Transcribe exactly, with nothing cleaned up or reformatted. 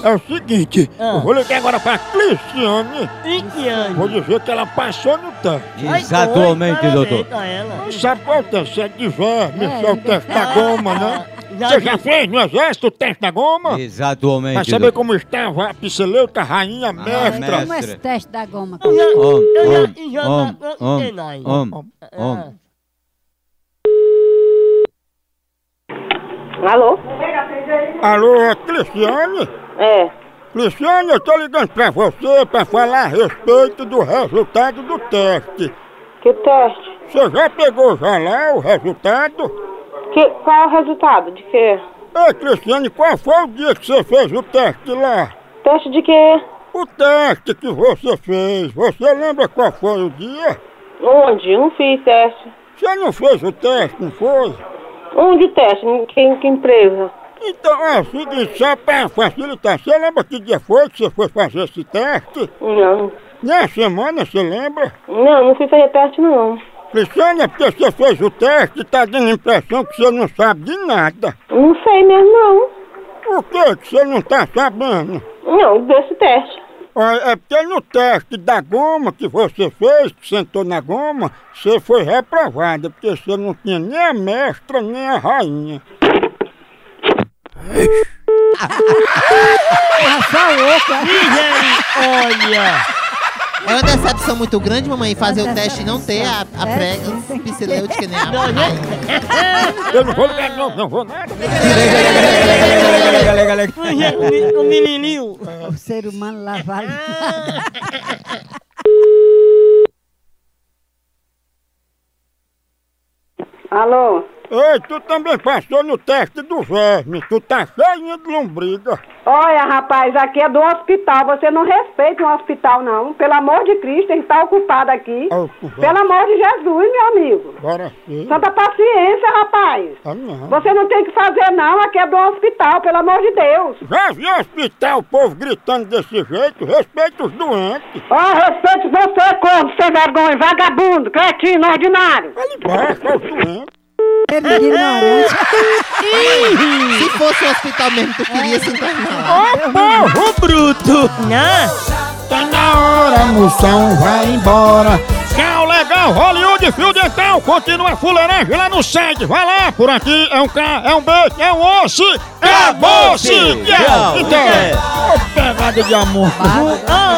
é o seguinte, Ah. eu vou ligar agora pra Cristiane. Cristiane. Vou dizer que ela passou no teste. Exatamente, Ai, doutor. parabéns a ela. Não sabe qual é o teste? Se é de verme, É, se é o teste da goma, né? Já Você já vi. fez no exército o teste da goma? Exatamente, Pra saber doutor. como estava a pseleuta, rainha, mestra. Como esse teste da goma? Eu já, Om, eu já, om, eu já om, na- om, Senai. om, Ah. om. Alô? Alô, é Cristiane? É. Cristiane, eu tô ligando pra você pra falar a respeito do resultado do teste. Que teste? Você já pegou já lá o resultado? Que, qual é o resultado? De quê? Ei, Cristiane, qual foi o dia que você fez o teste lá? Teste de quê? O teste que você fez, você lembra qual foi o dia? Onde? Eu não fiz teste. Você não fez o teste, não foi? Onde teste? Em que, em que empresa? Então é o seguinte, só pra facilitar, você lembra que dia foi que você foi fazer esse teste? Não. Na semana, você lembra? Não, não fui fazer teste não. Cristiane, é porque você fez o teste e tá dando a impressão que você não sabe de nada. Não sei mesmo não. Por que que você não tá sabendo? Não, desse teste. Olha, é porque no teste da goma que você fez, que sentou na goma, você foi reprovada, porque você não tinha nem a mestra, nem a rainha. Olha! É uma decepção muito grande, mamãe, fazer o teste e não ter a, a É, prega não tem. psilêutica nem a... Não, gente. Eu não vou ligar de novo, não vou nada. O menininho. O ser humano lá vale. Alô? Ei, tu também passou no teste do verme, tu tá cheio de lombriga. Olha, rapaz, aqui é do hospital. Você não respeita um hospital, não. Pelo amor de Cristo, a gente tá ocupado aqui. Ó, tu vai. Pelo amor de Jesus, meu amigo. Bora sim. Santa paciência, rapaz. Ah, não. Você não tem que fazer, não. Aqui é do hospital, pelo amor de Deus. Já viu o hospital, o povo gritando desse jeito? Respeita os doentes. Ó, respeite você, corno, sem vergonha, vagabundo, cretino, ordinário. Ali embaixo, é os doentes. Ele ignorante. Se fosse um hospital mesmo, tu queria se internar. Ô, povo bruto! Não. Tá na hora, moção, vai embora. Tchau, legal, Hollywood Fio Dental, continua a fuleiragem lá no site. Vai lá, por aqui é um K, é um B, é um osso. Acabou-se! Tchau. Então, ô pegada de amor. Ah,